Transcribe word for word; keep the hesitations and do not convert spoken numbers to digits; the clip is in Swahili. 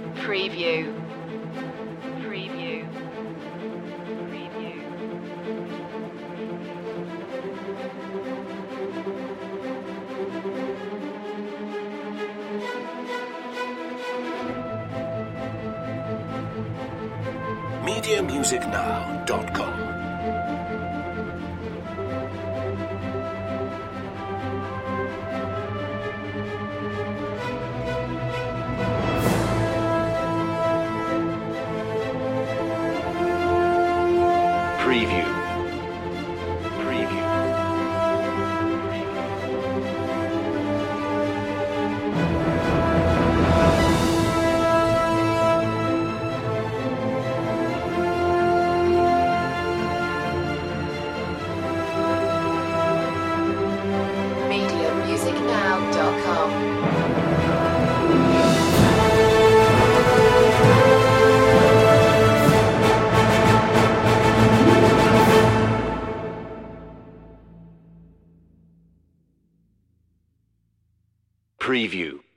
Preview. Preview. Preview. media music now dot com. Preview. Preview. media music now dot com. Preview.